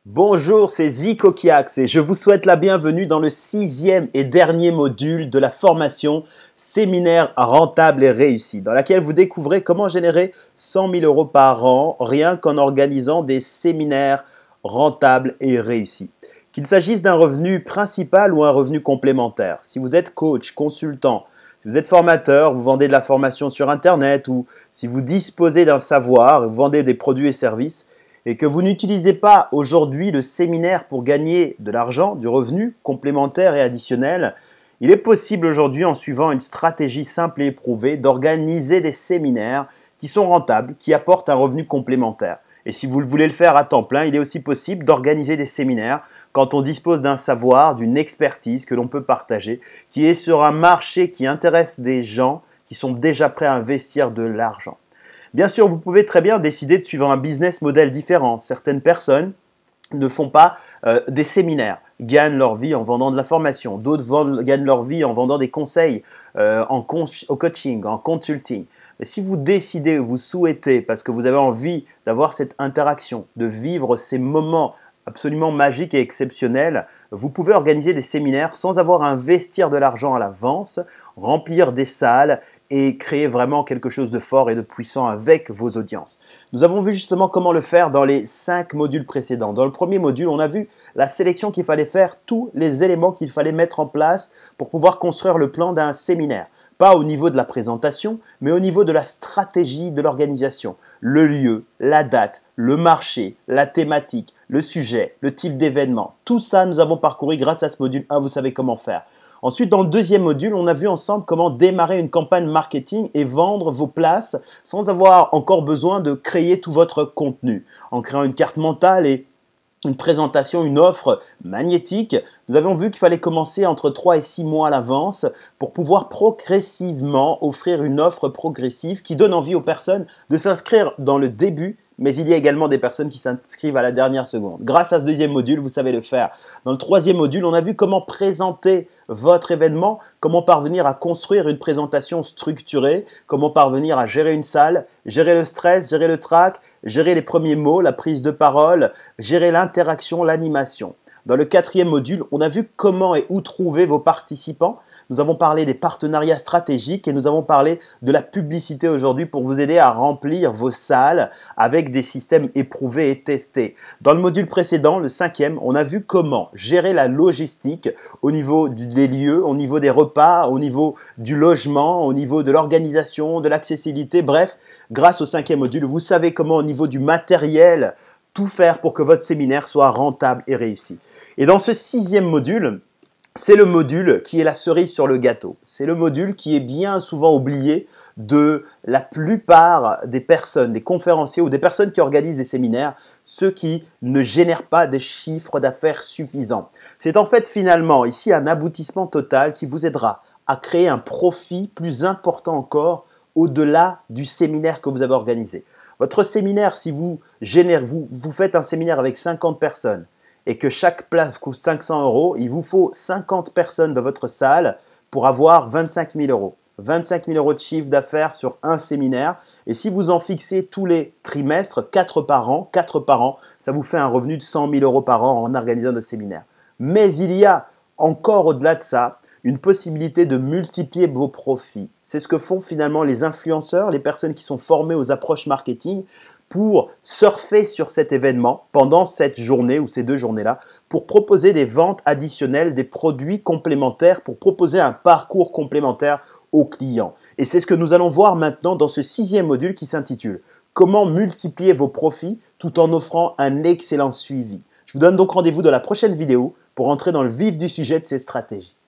Bonjour, c'est Zico Kiax et je vous souhaite la bienvenue dans le sixième et dernier module de la formation Séminaire rentable et réussi, dans laquelle vous découvrez comment générer 100 000 euros par an rien qu'en organisant des séminaires rentables et réussis. Qu'il s'agisse d'un revenu principal ou un revenu complémentaire. Si vous êtes coach, consultant, si vous êtes formateur, vous vendez de la formation sur Internet ou si vous disposez d'un savoir, vous vendez des produits et services, et que vous n'utilisez pas aujourd'hui le séminaire pour gagner de l'argent, du revenu complémentaire et additionnel, il est possible aujourd'hui, en suivant une stratégie simple et éprouvée, d'organiser des séminaires qui sont rentables, qui apportent un revenu complémentaire. Et si vous voulez le faire à temps plein, il est aussi possible d'organiser des séminaires quand on dispose d'un savoir, d'une expertise que l'on peut partager, qui est sur un marché qui intéresse des gens qui sont déjà prêts à investir de l'argent. Bien sûr, vous pouvez très bien décider de suivre un business model différent. Certaines personnes ne font pas des séminaires, gagnent leur vie en vendant de la formation. D'autres gagnent leur vie en vendant des conseils au coaching, en consulting. Mais si vous décidez, vous souhaitez, parce que vous avez envie d'avoir cette interaction, de vivre ces moments absolument magiques et exceptionnels, vous pouvez organiser des séminaires sans avoir à investir de l'argent à l'avance, remplir des salles et créer vraiment quelque chose de fort et de puissant avec vos audiences. Nous avons vu justement comment le faire dans les 5 modules précédents. Dans le premier module, on a vu la sélection qu'il fallait faire, tous les éléments qu'il fallait mettre en place pour pouvoir construire le plan d'un séminaire. Pas au niveau de la présentation, mais au niveau de la stratégie de l'organisation. Le lieu, la date, le marché, la thématique, le sujet, le type d'événement. Tout ça, nous avons parcouru grâce à ce module 1, vous savez comment faire. Ensuite, dans le deuxième module, on a vu ensemble comment démarrer une campagne marketing et vendre vos places sans avoir encore besoin de créer tout votre contenu. En créant une carte mentale et une présentation, une offre magnétique, nous avons vu qu'il fallait commencer entre 3 et 6 mois à l'avance pour pouvoir progressivement offrir une offre progressive qui donne envie aux personnes de s'inscrire dans le début, mais il y a également des personnes qui s'inscrivent à la dernière seconde. Grâce à ce deuxième module, vous savez le faire. Dans le troisième module, on a vu comment présenter votre événement, comment parvenir à construire une présentation structurée, comment parvenir à gérer une salle, gérer le stress, gérer le trac, gérer les premiers mots, la prise de parole, gérer l'interaction, l'animation. Dans le quatrième module, on a vu comment et où trouver vos participants. Nous avons parlé des partenariats stratégiques et nous avons parlé de la publicité aujourd'hui pour vous aider à remplir vos salles avec des systèmes éprouvés et testés. Dans le module précédent, le cinquième, on a vu comment gérer la logistique au niveau des lieux, au niveau des repas, au niveau du logement, au niveau de l'organisation, de l'accessibilité. Bref, grâce au cinquième module, vous savez comment au niveau du matériel, tout faire pour que votre séminaire soit rentable et réussi. Et dans ce sixième module, c'est le module qui est la cerise sur le gâteau. C'est le module qui est bien souvent oublié de la plupart des personnes, des conférenciers ou des personnes qui organisent des séminaires, ceux qui ne génèrent pas des chiffres d'affaires suffisants. C'est en fait finalement ici un aboutissement total qui vous aidera à créer un profit plus important encore au-delà du séminaire que vous avez organisé. Votre séminaire, si vous faites un séminaire avec 50 personnes, et que chaque place coûte 500 euros, il vous faut 50 personnes dans votre salle pour avoir 25 000 euros. 25 000 euros de chiffre d'affaires sur un séminaire. Et si vous en fixez tous les trimestres, 4 par an, ça vous fait un revenu de 100 000 euros par an en organisant des séminaires. Mais il y a encore au-delà de ça, une possibilité de multiplier vos profits. C'est ce que font finalement les influenceurs, les personnes qui sont formées aux approches marketing pour surfer sur cet événement pendant cette journée ou ces 2 journées-là pour proposer des ventes additionnelles, des produits complémentaires, pour proposer un parcours complémentaire aux clients. Et c'est ce que nous allons voir maintenant dans ce sixième module qui s'intitule « Comment multiplier vos profits tout en offrant un excellent suivi ». Je vous donne donc rendez-vous dans la prochaine vidéo pour entrer dans le vif du sujet de ces stratégies.